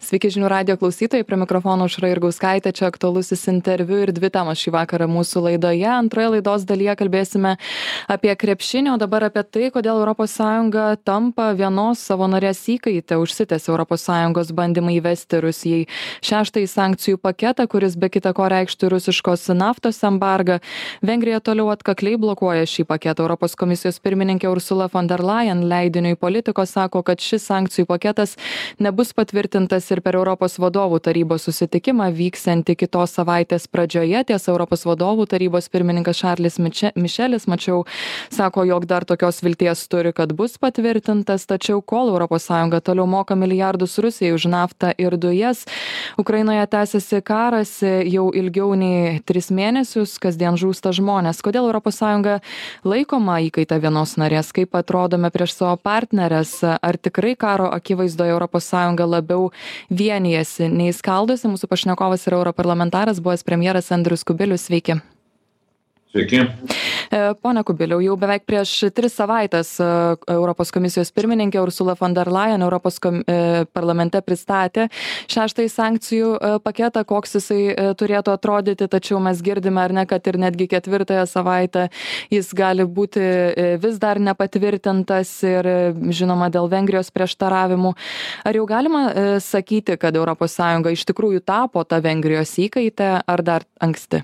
Sveiki žinių radijo klausytojai, prie mikrofono Aušra Jurgauskaitė, čia aktualusis interviu ir dvi temos šį vakarą mūsų laidoje. Antroje laidos dalyje kalbėsime apie krepšinį, o dabar apie tai, kodėl ES tampa vienos savo narės įkaite, užsitęsė ES bandymai įvesti Rusijai šeštąjį sankcijų paketą, kuris be kita ko reikštų rusiškos naftos embargą. Vengrija toliau atkakliai blokuoja šį paketą. Europos komisijos pirmininkė Ursula von der Leyen leidiniui Politico sako, kad šis sankcijų paketas nebus patvirtintas ir per Europos vadovų tarybos susitikimą vyksiantį kitos savaitės pradžioje. Tiesa, Europos vadovų tarybos pirmininkas Šarlis Mišelis, mačiau, sako, jog dar tokios vilties turi, kad bus patvirtintas, tačiau kol ES toliau moka milijardus Rusijai už naftą ir dujas, Ukrainoje tęsiasi karas jau ilgiau nei 3 mėnesius, kasdien žūsta žmonės. Kodėl ES laikoma įkaita vienos narės? Kaip atrodome prieš savo partnerės? Ar tikrai karo akivaizdoje ES labiau vienijasi nei skaldosi? Mūsų pašnekovas yra europarlamentaras, buvęs premjeras Andrius Kubilius. Sveiki. Sveiki. Pone Kubiliau, jau beveik prieš 3 savaitės Europos komisijos pirmininkė Ursula von der Leyen Europos parlamente pristatė šeštąjį sankcijų paketą, koks jisai turėtų atrodyti, tačiau mes girdime, ar ne, kad ir netgi 4 savaitę jis gali būti vis dar nepatvirtintas ir žinoma dėl Vengrijos prieštaravimų. Ar jau galima sakyti, kad ES iš tikrųjų tapo ta Vengrijos įkaitė, ar dar anksti?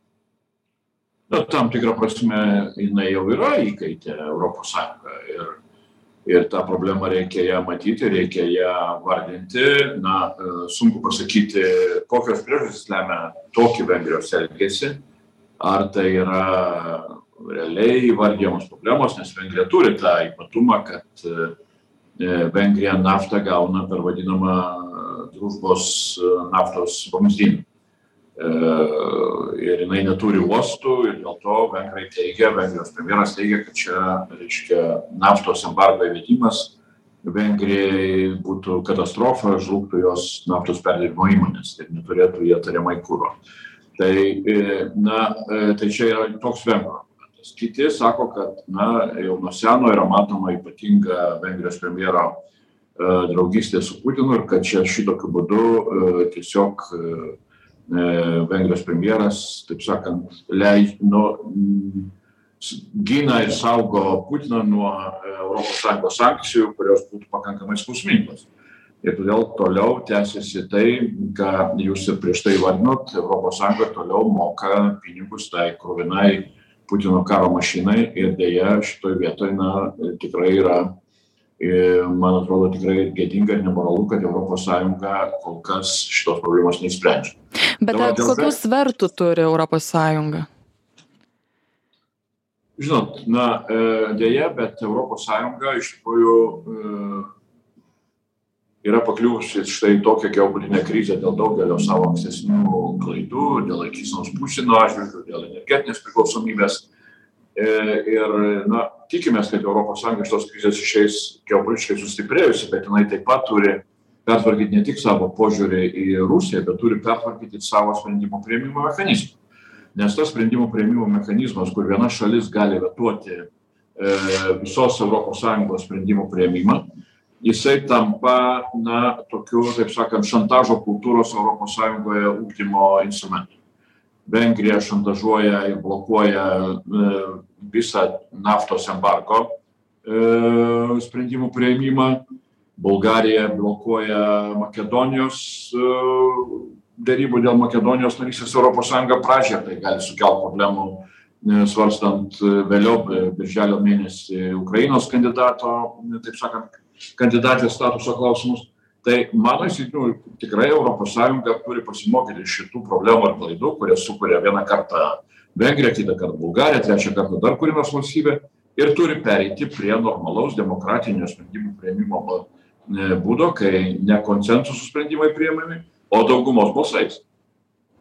Na, tam tikrą prasme jinai jau yra įkaitė Europos Sąjunga ir tą problemą reikia ją matyti, reikia ją vardinti. Na, sunku pasakyti, kokios priežastys lemia tokį Vengrijos elgesį. Ar tai yra realiai įvardijamos problemos, nes Vengrija turi tą ypatumą, kad Vengrija naftą gauna per vadinamą družbos naftos vamzdynų. Ir jinai neturi uostų ir dėl to Vengrijos premjeras teigia, kad čia, reiškia, naftos embargo įvedimas Vengrijai būtų katastrofa, žlugtų jos naftos perdirbimo įmonės ir neturėtų jie tariamai kuro. Tai čia yra toks vengrų argumentas. Kiti sako, kad jau nuo seno yra matoma ypatinga Vengrijos premjero draugystė su Putinu ir kad čia šitokiu būdu tiesiog Vengrijos premjeras, taip sakant, gina ir saugo Putiną nuo ES sankcijų, kurios būtų pakankamai skausmingos. Ir todėl toliau tęsiasi tai, ką jūs ir prieš tai vardinot, ES toliau moka pinigus tai kruvinai Putino karo mašinai ir dėja šitoj vietoj tikrai yra, man atrodo, tikrai gėdinga ir nemoralu, kad ES kol kas šitos problemos neįsprendžia. Bet kokių svertų turi ES? Žinot, dėja, bet ES iš tikrųjų yra pakliuvusi štai tokią geopolitinę krizę dėl daugelio savo ankstesnių klaidų, dėl laikysenos Putino atžvilgiu, dėl energetinės priklausomybės. Ir tikimės, kad ES iš tos krizės išeis geopolitiškai sustiprėjusi, bet jinai taip pat turi pertvarkyti ne tik savo požiūrį į Rusiją, bet turi pertvarkyti savo sprendimų priėmimo mechanizmą. Nes tas sprendimų priėmimo mechanizmas, kur viena šalis gali vetuoti visos ES sprendimų priėmimą, jisai tampa, tokiu, taip sakant, šantažo kultūros ES ugdymo instrumentu. Vengrija šantažuoja ir blokuoja visą naftos embargo sprendimų priėmimą. Bulgarija blokuoja Makedonijos derybų dėl Makedonijos narystės ES pradžią. Tai gali sukelti problemų svarstant vėliau birželio mėnesį Ukrainos kandidato, taip sakant, kandidatės statuso klausimus. Tai mano įsitikinimu tikrai ES turi pasimokyti šitų problemų ir klaidų, kurie sukuria vieną kartą Vengrija, kitą kartą Bulgarija, trečią kartą dar kuri nors valstybė ir turi pereiti prie normalaus demokratinio sprendimų priėmimo būdo, kai ne konsensusų sprendimai priėmami, o daugumos balsais.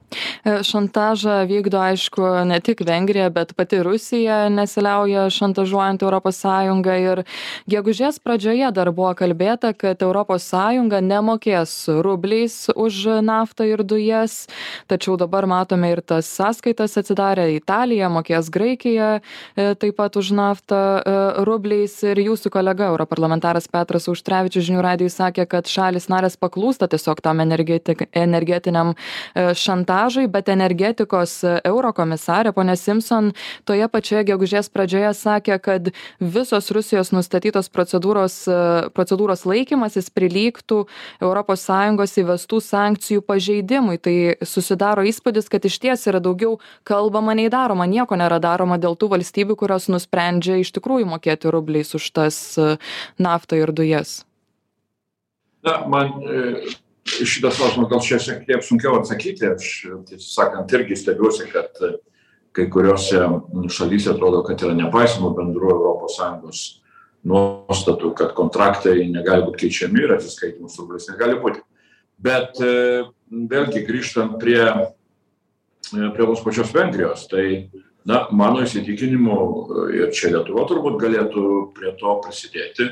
Šantažą vykdo, aišku, ne tik Vengrija, bet pati Rusija nesiliauja šantažuojant ES ir gegužės pradžioje dar buvo kalbėta, kad ES nemokės rubliais už naftą ir dujas, tačiau dabar matome ir tas sąskaitas atsidarė Italija, mokės Graikija taip pat už naftą rubliais ir jūsų kolega europarlamentaras Petras Auštrevičius Žinių radijui sakė, kad šalis narės paklūsta tiesiog tam energetiniam šantažui, bet energetikos eurokomisarė ponė Simpson toje pačioje gegužės pradžioje sakė, kad visos Rusijos nustatytos procedūros laikymasis prilygtų ES įvestų sankcijų pažeidimui. Tai susidaro įspūdis, kad išties yra daugiau kalbama nei daroma, nieko nėra daroma dėl tų valstybių, kurios nusprendžia iš tikrųjų mokėti rubliais už tas naftą ir dujas. Na, man šitas klausimas gal šiek tiek sunkiau atsakyti. Aš, tiesą sakant, irgi stebiuosi, kad kai kuriuose šalyse atrodo, kad yra nepaisoma bendrų ES nuostatų, kad kontraktai negali būti keičiami ir atsiskaitimus rubliais negali būti. Bet vėlgi grįžtant prie tos pačios Vengrijos, tai mano įsitikinimu ir čia Lietuva turbūt galėtų prie to prisidėti.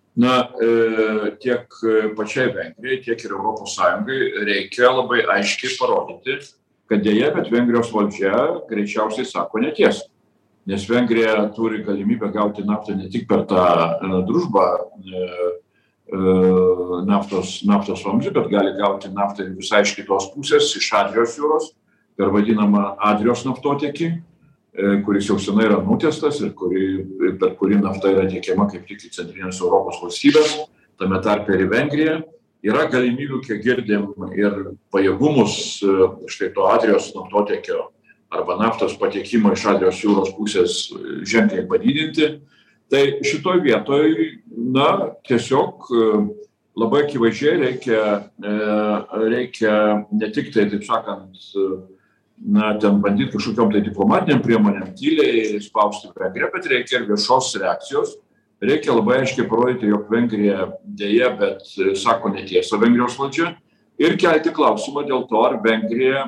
Tiek pačiai Vengrijai, tiek ir ES reikia labai aiškiai parodyti, kad dėja, bet Vengrijos valdžia greičiausiai sako netiesą. Nes Vengrija turi galimybę gauti naftą ne tik per tą družbą naftos vamzdį, bet gali gauti naftą visai iš kitos pusės, iš Adrijos jūros, per vadinamą Adrijos naftotiekį, kuris jau senai yra nutiestas ir per kurį nafta yra tiekiama kaip tik į centrinės Europos valstybės, tame tarpe ir į Vengriją. Yra galimybių, kiek girdim, ir pajėgumus štai to Adrijos naftotiekio arba naftos patiekimo iš Adrijos jūros pusės ženkliai padidinti. Tai šitoj vietoj, tiesiog labai akivaizdžiai reikia ne tik tai, taip sakant, ten bandyti kažkokiom tai diplomatiniam priemonėm tyliai spausti Vengriją, bet reikia ir viešos reakcijos. Reikia labai aiškiai parodyti, jog Vengrija dėja, bet sako netiesą Vengrijos valdžia ir kelti klausimą dėl to, ar Vengrija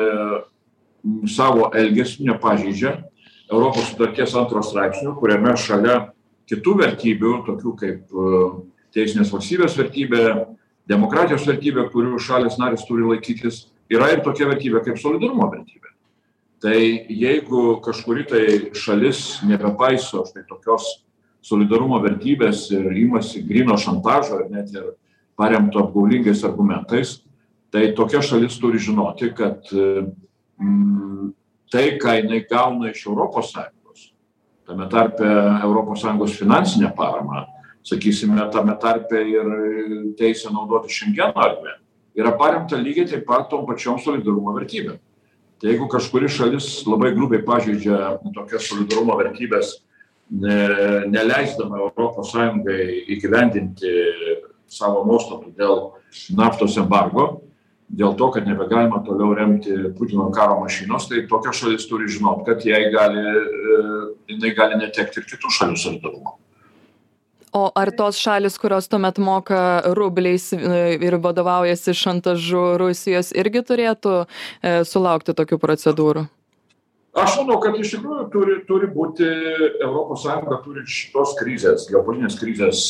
savo elgesiu nepažeidžia Europos sutarties 2 straipsnių, kuriame šalia kitų vertybių, tokių kaip teisinės valstybės vertybė, demokratijos vertybė, kurių šalis narės turi laikytis, yra ir tokia vertybė kaip solidarumo vertybė. Tai jeigu kažkuri tai šalis nebepaiso štai tokios solidarumo vertybės ir imasi gryno šantažo ir net ir paremto apgaulingais argumentais, tai tokia šalis turi žinoti, kad tai, ką jinai gauna iš ES, tame tarpe ES finansinę paramą, sakysime, tame tarpe ir teisę naudoti Šengeno erdvę, yra paremta lygiai taip pat tom pačiom solidarumo vertybėm. Tai jeigu kažkuri šalis labai grubiai pažeidžia tokias solidarumo vertybės, neleisdama ES įgyvendinti savo nuostatų dėl naftos embargo, dėl to, kad nebegalima toliau remti Putino karo mašinos, tai tokia šalis turi žinoti, kad jinai gali netekti ir kitų šalių solidarumo. O ar tos šalis, kurios tuomet moka rubliais ir vadovaujasi šantažu Rusijos, irgi turėtų sulaukti tokių procedūrų? Aš manau, kad iš tikrųjų turi būti ES turi šitos krizės, geopolitinės krizės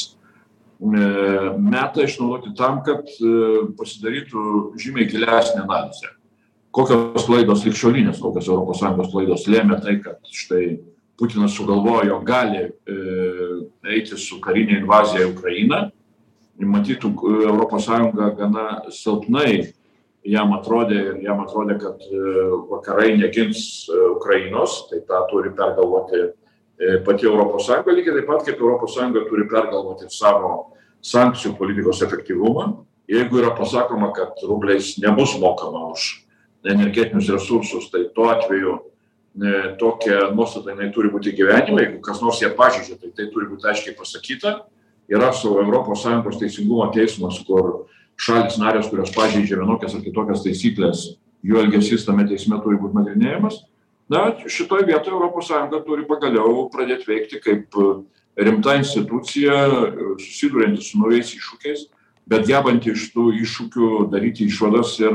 metą išnaudoti tam, kad pasidarytų žymiai gilesnė analizė. Kokios klaidos ligšiolinės, kokios ES klaidos lėmė tai, kad štai Putinas sugalvojo, gali eiti su karinė invazija į Ukrainą. Matytų, ES gana silpnai jam atrodė, kad vakarai negins Ukrainos, tai tą turi pergalvoti pati ES, lygiai taip pat, kaip ES turi pergalvoti savo sankcijų politikos efektyvumą. Jeigu yra pasakoma, kad rubliais nebus mokama už energetinius resursus, tai tuo atveju tokia nuostata turi būti gyvenime. Jeigu kas nors ją pažeidžia, tai turi būti aiškiai pasakyta. Yra su ES teisingumo teismas, kur šalis narės, kurios pažeidžia vienokias ar kitokias taisyklės, jų elgesys tame teisme turi būti nagrinėjamas. Šitoj vietoje ES turi pagaliau pradėti veikti kaip rimta institucija, susidurianti su naujais iššūkiais, bet gebanti iš tų iššūkių daryti išvadas ir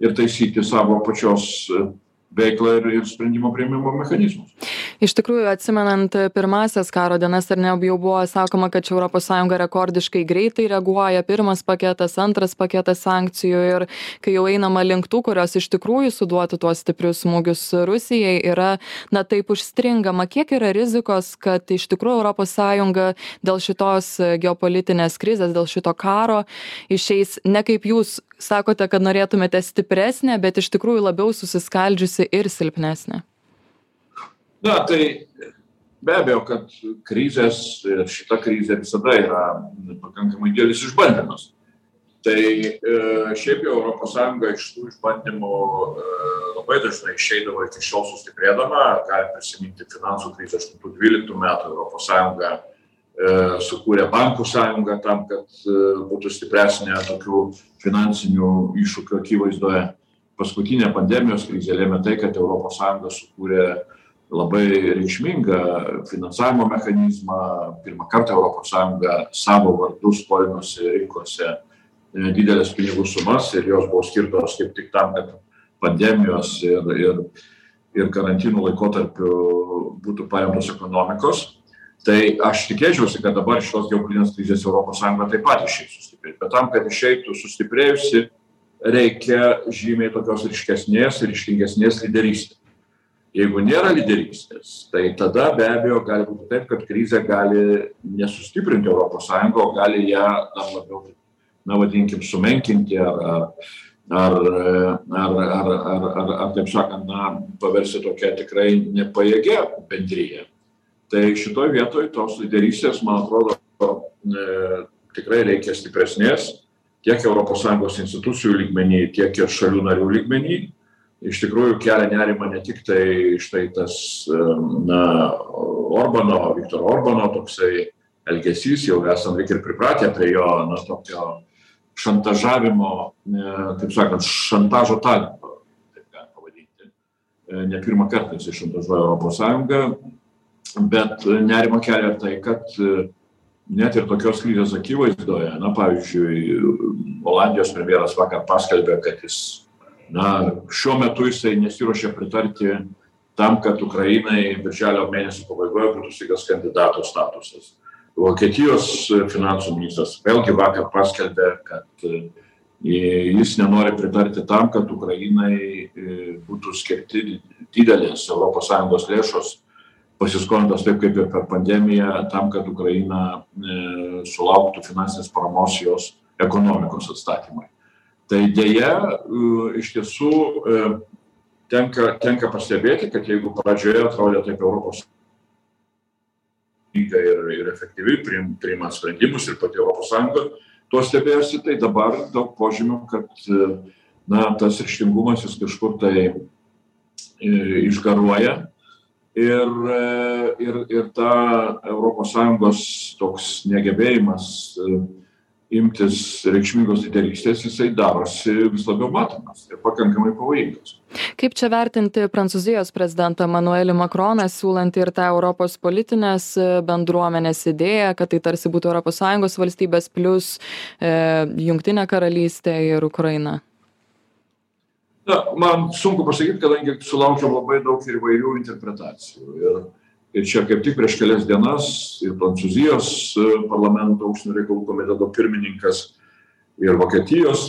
ir taisyti savo pačios veiklą ir sprendimo priėmimo mechanizmus. Iš tikrųjų, atsimenant pirmasias karo dienas, ar ne, jau buvo sakoma, kad čia ES rekordiškai greitai reaguoja, pirmas paketas, antras paketas sankcijų ir kai jau einama link tų, kurios iš tikrųjų suduotų tuos stiprius smūgius Rusijai, yra, na, taip užstringama. Kiek yra rizikos, kad iš tikrųjų ES dėl šitos geopolitinės krizės, dėl šito karo išeis ne kaip jūs sakote, kad norėtumėte stipresnė, bet iš tikrųjų labiau susiskaldžiusi ir silpnesnė? Na, tai be abejo, kad krizės ir šita krizė visada yra pakankamai didelis išbandymas. Tai šiaip jau ES iš tų išbandymų labai dažnai išeidavo iki šiol sustiprėdama. Galime prisiminti finansų krizę 2012 metų. ES sukūrė bankų sąjungą tam, kad būtų stipresnė tokių finansinių iššūkių akivaizdoje. Paskutinė pandemijos krizė lėmė tai, kad ES sukūrė labai reikšmingą finansavimo mechanizmą. Pirmą kartą ES savo vardu skolinosi rinkose didelės pinigų sumas ir jos buvo skirtos kaip tik tam, kad pandemijos ir karantinų laikotarpiu būtų paremtos ekonomikos. Tai aš tikėčiausi, kad dabar šios geopolitinės krizės ES taip pat išeis sustiprėti. Bet tam, kad išeitų sustiprėjusi, reikia žymiai tokios ryškesnės ir ryštingesnės lyderystės. Jeigu nėra lyderystės, tai tada be abejo gali būti taip, kad krizė gali nesustiprinti ES, o gali ją dar labiau, na, vadinkim, sumenkinti ar taip sakant, na, paversti tokia tikrai nepajėgia bendryje. Tai šitoj vietoj tos lyderystės, man atrodo, tikrai reikia stipresnės tiek ES institucijų lygmenį, tiek ir šalių narių lygmenį. Iš tikrųjų kelia nerimą ne tik tai štai tas Viktoro Orbano toksai elgesys, jau esam lyg ir pripratę prie jo tokio šantažavimo, taip sakant, šantažo talento, taip galima pavadinti. Ne pirmą kartą jis šantažuoja ES. Bet nerimo kelia tai, kad net ir tokios krizės akivaizdoje, na, pavyzdžiui, Olandijos premjeras vakar paskelbė, kad jis, na, šiuo metu jisai nesiruošia pritarti tam, kad Ukrainai birželio mėnesio pabaigoje būtų suteiktas kandidato statusas. Vokietijos finansų ministras vėlgi vakar paskelbė, kad jis nenori pritarti tam, kad Ukrainai būtų skirti didelės ES lėšos pasiskolintos taip kaip ir per pandemiją, tam, kad Ukraina sulauktų finansinės paramos jos ekonomikos atstatymui. Tai dėja, iš tiesų, tenka pastebėti, kad jeigu pradžioje atrodė taip Europos ir efektyviai priima sprendimus ir pati ES tuo stebėjosi, tai dabar daug požymių, kad, na, tas ryžtingumas jis kažkur tai išgaruoja. Ir ta ES toks negebėjimas imtis reikšmingos lyderystės, jisai darosi vis labiau matomas ir pakankamai pavojingas. Kaip čia vertinti Prancūzijos prezidentą Emmanuelį Macroną, siūlantį ir tą Europos politinės bendruomenės idėją, kad tai tarsi būtų ES valstybės plus Jungtinė karalystė ir Ukraina? Na, man sunku pasakyti, kadangi sulaukiam labai daug ir įvairių interpretacijų. Ir čia kaip tik prieš kelias dienas ir Prancūzijos parlamento užsienio reikalų komiteto pirmininkas ir Vokietijos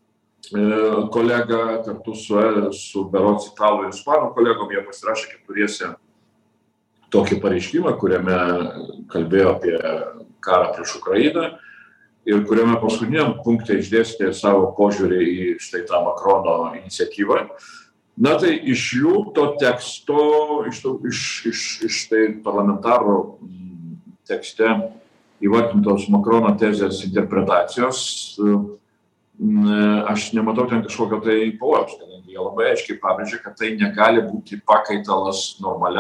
kolega kartu su berods italų ir ispanų kolegom jie pasirašė keturiese tokį pareiškimą, kuriame kalbėjo apie karą prieš Ukrainą ir kuriame paskutiniam punkte išdėstė savo požiūrį į štai tą Macrono iniciatyvą. Na tai iš jų to teksto, iš tai parlamentarų tekste įvardintos Macrono tezės interpretacijos, aš nematau ten kažkokio tai pavojaus, kadangi jie labai aiškiai pabrėžia, kad tai negali būti pakaitalas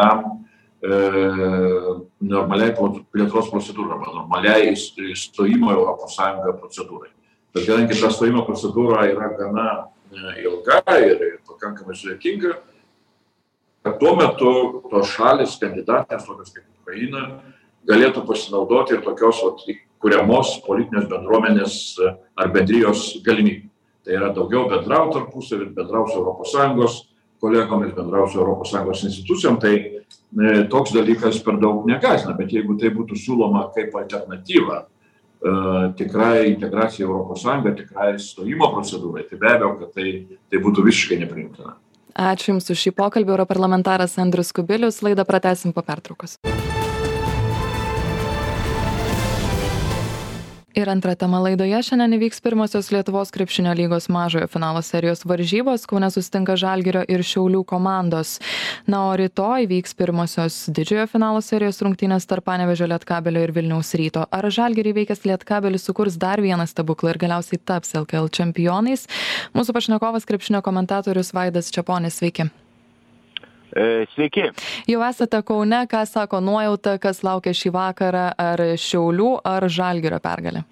normaliai plėtros procedūrai, normaliai įstojimo ES procedūrai. Bet kadangi ta stojimo procedūra yra gana ilga ir pakankamai sudėtinga, kad tuo metu tos šalis, kandidatės, tokios kaip Ukraina, galėtų pasinaudoti ir tokios kuriamos politinės bendruomenės ar bendrijos galimybę. Tai yra daugiau bendrauti tarpusavį, bendrauti su ES kolegomis, bendrauti su ES institucijom, tai toks dalykas per daug negąsdina, bet jeigu tai būtų siūloma kaip alternatyva tikrai integracijai ES, tikrai stojimo procedūrai, tai be abejo, kad tai būtų visiškai nepriimtina. Ačiū Jums už šį pokalbį, europarlamentaras Andrius Kubilius. Laidą pratęsim po pertraukos. Ir antra tema laidoje šiandien įvyks pirmosios Lietuvos krepšinio lygos mažojo finalo serijos varžybos. Kaune susitinka Žalgirio ir Šiaulių komandos. Na, o rytoj vyks pirmosios didžiojo finalo serijos rungtynės tarp Panevėžio Lietkabelio ir Vilniaus Ryto. Ar Žalgirį įveikęs Lietkabelis sukurs dar vieną stebuklą ir galiausiai taps LKL čempionais? Mūsų pašnekovas krepšinio komentatorius Vaidas Čeponis. Sveiki. Sveiki. Jau esate Kaune, ką sako nuojauta, kas laukia šį vakarą, ar Šiaulių, ar Žalgirio pergalė?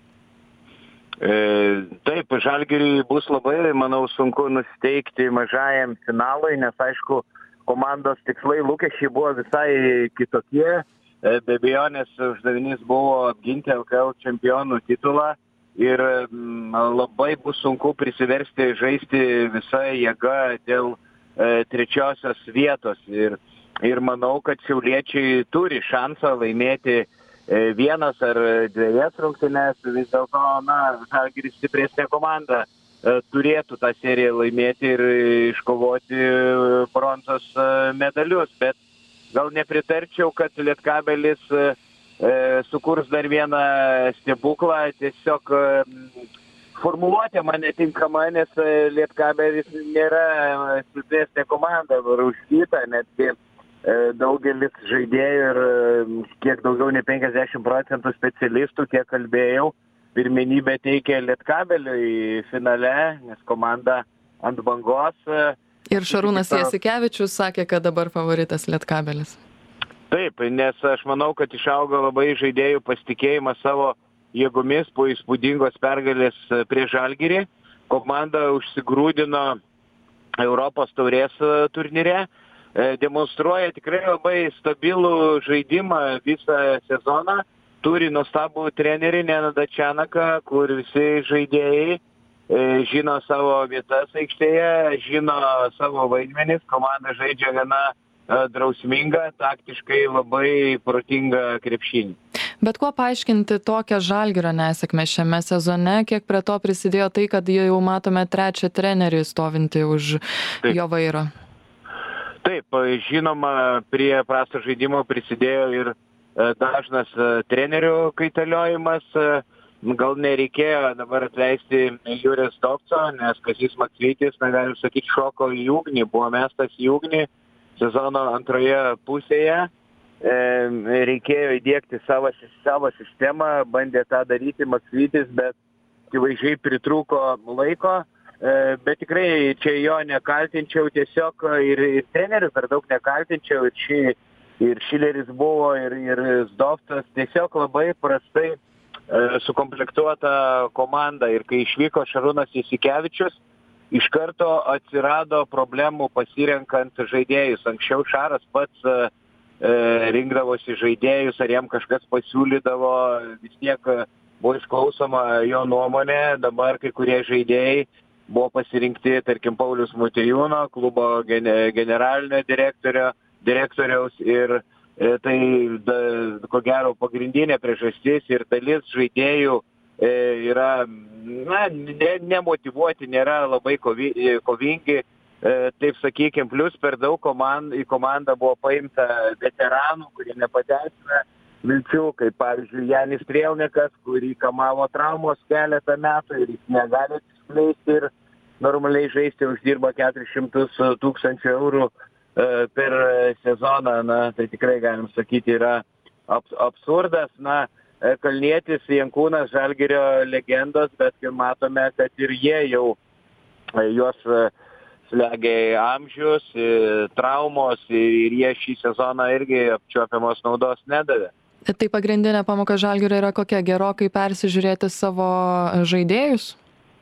Taip, Žalgiriui bus labai, manau, sunku nusteikti mažajam finalui, nes aišku, komandos tikslai lūkesčiai buvo visai kitokie. Be abejonės uždavinys buvo apginti LKL čempionų titulą ir labai bus sunku prisiversti žaisti visą jėgą dėl trečiosios vietos ir manau, kad šiauliečiai turi šansą laimėti vienas ar dviejas rungtynes. Vis dėlto, Žalgiris stipresnė komanda turėtų tą seriją laimėti ir iškovoti bronzos medalius, bet gal nepritarčiau, kad Lietkabelis sukurs dar vieną stebuklą. Tiesiog formuluotė man netinkama, nes Lietkabelis nėra silpnesnė komanda, rūškyta, netgi daugelis žaidėjų ir kiek daugiau nei 50% specialistų, kiek kalbėjau, pirmenybę teikia Lietkabeliui finale, nes komanda ant bangos. Ir Šarūnas Jasikevičius sakė, kad dabar favoritas Lietkabelis. Taip, nes aš manau, kad išaugo labai žaidėjų pasitikėjimas savo jėgomis po įspūdingos pergalės prieš Žalgirį. Komanda užsigrūdino Europos taurės turnyre, demonstruoja tikrai labai stabilų žaidimą visą sezoną, turi nuostabų trenerį Nenadą Čenaką, kur visi žaidėjai žino savo vietas aikštėje, žino savo vaidmenis, komanda žaidžia gana drausmingą, taktiškai labai protingą krepšinį. Bet kuo paaiškinti tokią Žalgirio nesėkmę šiame sezone? Kiek prie to prisidėjo tai, kad jau matome trečią trenerį stovintį už jo vairo? Taip, žinoma, prie prasto žaidimo prisidėjo ir dažnas trenerių kaitaliojimas. Gal nereikėjo dabar atleisti Jūrės Dovco, nes Kazys Maksvytis, galim sakyti, šoko į ugnį, buvo mestas į ugnį sezono antroje pusėje. Reikėjo įdiegti savo sistemą, bandė tą daryti Maksvytis, bet akivaizdžiai pritrūko laiko, bet tikrai čia jo nekaltinčiau, tiesiog ir trenerių per daug nekaltinčiau, ir Šileris buvo, ir Zdovcas, tiesiog labai prastai sukomplektuota komanda, ir kai išvyko Šarūnas Jasikevičius, iš karto atsirado problemų pasirenkant žaidėjus. Anksčiau Šaras pats rinkdavosi žaidėjus, ar jam kažkas pasiūlydavo, vis tiek buvo išklausoma jo nuomonė. Dabar kai kurie žaidėjai buvo pasirinkti, tarkim, Paulius Motiejūno, klubo generalinio direktoriaus, ir tai ko gero pagrindinė priežastis, ir dalis žaidėjų yra nemotyvuoti, nėra labai kovingi. Taip sakykim, plus per daug į komandą buvo paimta veteranų, kurie nepateisina vilčių, kaip pavyzdžiui Janis Strielnikas, kurį kamavo traumos keletą metų ir jis negali atsiskleisti ir normaliai žaisti, uždirba 400 000 eurų per sezoną. Tai tikrai galim sakyti yra absurdas. Kalnietis, Jankūnas, Žalgirio legendos, bet matome, kad ir jie jau juos slegia amžius, traumos, ir jie šį sezoną irgi apčiuopiamos naudos nedavė. Tai pagrindinė pamoka Žalgirio yra kokia? Gerokai persižiūrėti savo žaidėjus?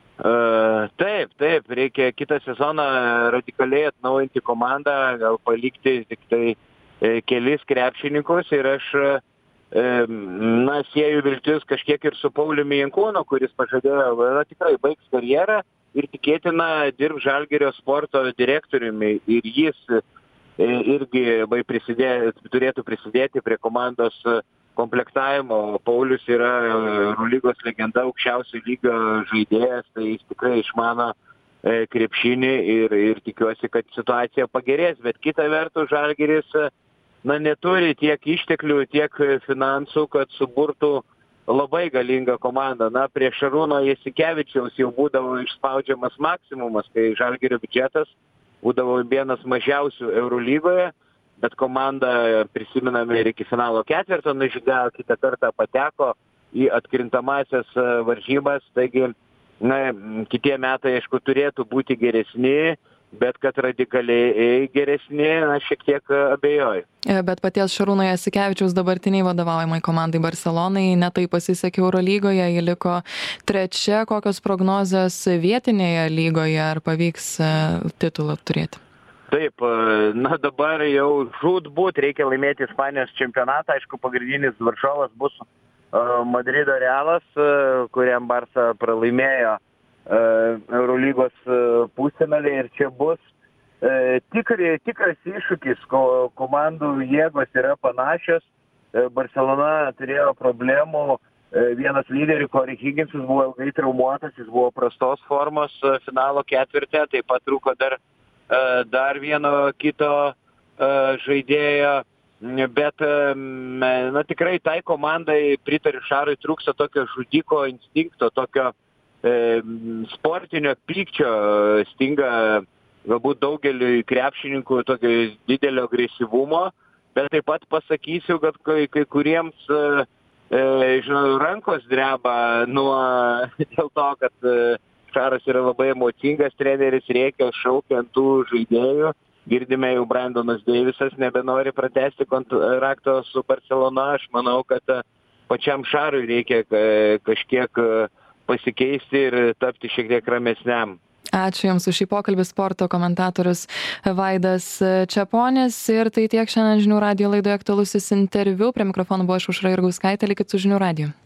Taip, reikia kitą sezoną radikaliai atnaujinti komandą, gal palikti tik tai kelis krepšininkus, ir aš na, sieju viltis kažkiek ir su Pauliumi Jankūnu, kuris pažadėjo, tikrai baigs karjerą ir tikėtina dirbs Žalgirio sporto direktoriumi. Ir jis irgi turėtų prisidėti prie komandos komplektavimo. Paulius yra Eurolygos legenda, aukščiausio lygio žaidėjas, tai jis tikrai išmano krepšinį ir tikiuosi, kad situacija pagerės. Bet kita vertus, Žalgiris neturi tiek išteklių, tiek finansų, kad suburtų labai galingą komandą. Prie Šarūno Jasikevičiaus jau būdavo išspaudžiamas maksimumas, kai Žalgirio biudžetas būdavo vienas mažiausių Eurolygoje, bet komanda, prisiminame, ir iki finalo ketvirto nužygiavo, kitą kartą pateko į atkrintamąsias varžybas, taigi kitie metai, aišku, turėtų būti geresni, bet kad radikaliai geresni, šiek tiek abejoju. Bet paties Šarūno Jasikevičiaus dabartiniai vadovaujamai komandai Barselonai netai pasisekė Eurolygoje, ji liko trečia. Kokios prognozės vietinėje lygoje, ar pavyks titulą turėti? Taip, dabar jau žūtbūt reikia laimėti Ispanijos čempionatą. Aišku, pagrindinis varžovas bus Madrido Realas, kuriam Barsa pralaimėjo Eurolygos pusfinalį, ir čia bus tikras iššūkis, komandų jėgos yra panašios. Barcelona turėjo problemų, vienas lyderių, Corey Higginsas, buvo ilgai traumuotas, jis buvo prastos formos finalo ketvirte, taip pat trūko dar vieno kito žaidėjo, bet tikrai tai komandai, pritariu Šarui, trūksta tokio žudiko instinkto, tokio sportinio pykčio, stinga galbūt daugeliui krepšininkų tokio didelio agresyvumo, bet taip pat pasakysiu, kad kai kuriems rankos dreba dėl to, kad Šaras yra labai emocingas treneris, rėkia, šaukia ant tų žaidėjų. Girdime, jau Brandonas Deivisas nebenori pratęsti kontrakto su Barcelona. Aš manau, kad pačiam Šarui reikia kažkiek pasikeisti ir tapti šiek tiek ramesniam. Ačiū Jums už šį pokalbį, sporto komentatorius Vaidas Čeponis. Ir tai tiek šiandien Žinių radijo laidoje aktualusis interviu. Prie mikrofono buvo Aušra Jurgauskaitė, likit su Žinių radiju.